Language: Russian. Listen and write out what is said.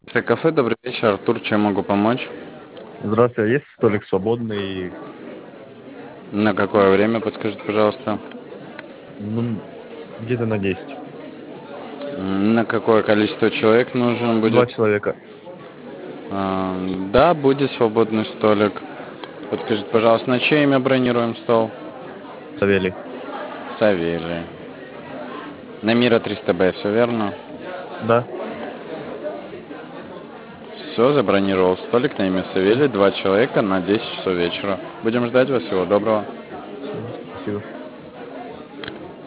Это кафе, добрый вечер, Артур, чем могу помочь? Здравствуйте, есть столик свободный? На какое время, подскажите, пожалуйста? Ну, где-то на 10. На какое количество человек нужен Два будет? человека. Да, будет свободный столик. Подскажите, пожалуйста, на чье имя бронируем стол? Савелий. Савелий. На Мира 300Б, все верно? Да, Все, забронировал столик на имя все. Савелий, два человека на 10 часов вечера. Будем ждать вас, всего доброго.